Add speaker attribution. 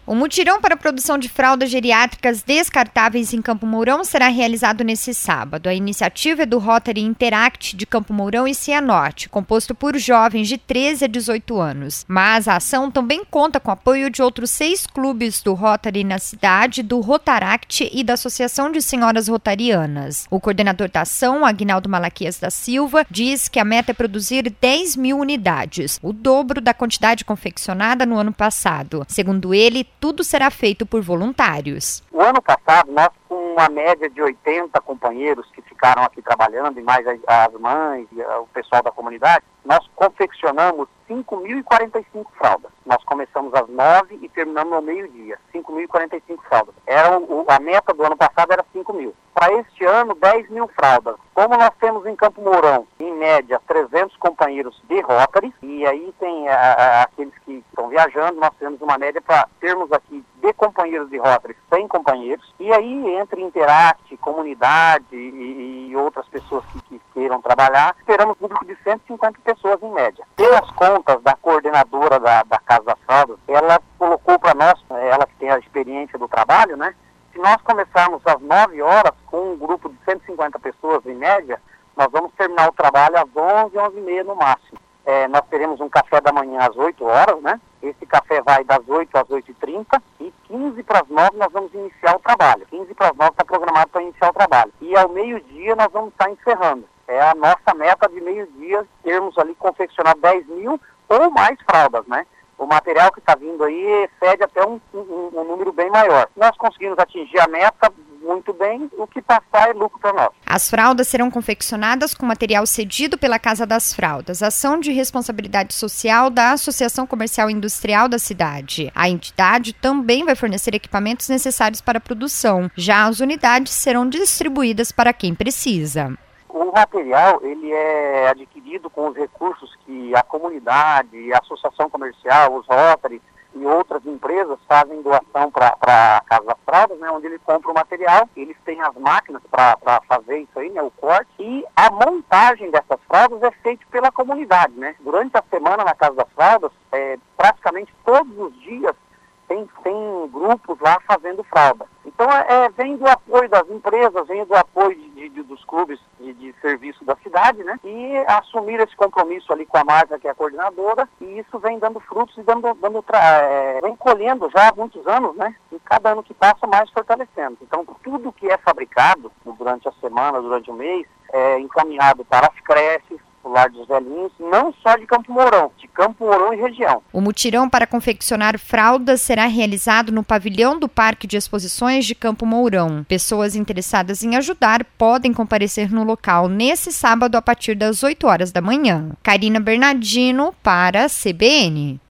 Speaker 1: O mutirão para a produção de fraldas geriátricas descartáveis em Campo Mourão será realizado nesse sábado. A iniciativa é do Rotary Interact de Campo Mourão e Cianorte, composto por jovens de 13 a 18 anos. Mas a ação também conta com o apoio de outros 6 clubes do Rotary na cidade, do Rotaract e da Associação de Senhoras Rotarianas. O coordenador da ação, Aguinaldo Malaquias da Silva, diz que a meta é produzir 10 mil unidades, o dobro da quantidade confeccionada no ano passado. Segundo ele, tudo será feito por voluntários.
Speaker 2: O ano passado, nós com uma média de 80 companheiros que ficaram aqui trabalhando, e mais as mães e o pessoal da comunidade, nós confeccionamos 5.045 fraldas. Nós começamos às 9 e terminamos ao meio-dia. 5.045 fraldas. A meta do ano passado era 5.000. Para este ano, 10 mil fraldas. Como nós temos em Campo Mourão, em média, 300 companheiros de Rotary, e aí tem aqueles que estão viajando, nós temos uma média para termos aqui de companheiros de Rotary, 100 companheiros, e aí entre Interact, comunidade e outras pessoas que queiram trabalhar, esperamos um grupo de 150 pessoas em média. Pelas contas da coordenadora da Casa das Fraldas, ela colocou para nós, ela que tem a experiência do trabalho, né? Se nós começarmos às 9 horas com um grupo de 150 pessoas em média, nós vamos terminar o trabalho às 11, 11h30 no máximo. Nós teremos um café da manhã às 8 horas, né? Esse café vai das 8 às 8h30 e 15 para as 9 nós vamos iniciar o trabalho. 15 para as 9 está programado para iniciar o trabalho. E ao meio-dia nós vamos estar encerrando. É a nossa meta de meio-dia, termos ali confeccionado 10 mil ou mais fraldas, né? O material que está vindo aí excede até um número bem maior. Nós conseguimos atingir a meta muito bem, o que passar é lucro para nós.
Speaker 1: As fraldas serão confeccionadas com material cedido pela Casa das Fraldas, ação de responsabilidade social da Associação Comercial e Industrial da cidade. A entidade também vai fornecer equipamentos necessários para a produção. Já as unidades serão distribuídas para quem precisa.
Speaker 2: O material ele é adquirido com os recursos que a comunidade, a associação comercial, os Rotary e outras empresas fazem doação para a Casa das Fraldas, né, onde ele compra o material, eles têm as máquinas para fazer isso aí, né, o corte, e a montagem dessas fraldas é feita pela comunidade, né. Durante a semana na Casa das Fraldas, praticamente todos os dias tem grupos lá fazendo fralda. Então vem do apoio das empresas, vem do apoio dos clubes de serviço da cidade, né? E assumir esse compromisso ali com a Marta, que é a coordenadora, e isso vem dando frutos e vem colhendo já há muitos anos, né? E cada ano que passa mais fortalecendo. Então tudo que é fabricado durante a semana, durante o mês, é encaminhado para as creches, o Lar dos Velhinhos, não só de Campo Mourão, de Campo Mourão e região.
Speaker 1: O mutirão para confeccionar fraldas será realizado no pavilhão do Parque de Exposições de Campo Mourão. Pessoas interessadas em ajudar podem comparecer no local nesse sábado a partir das 8 horas da manhã. Karina Bernardino para a CBN.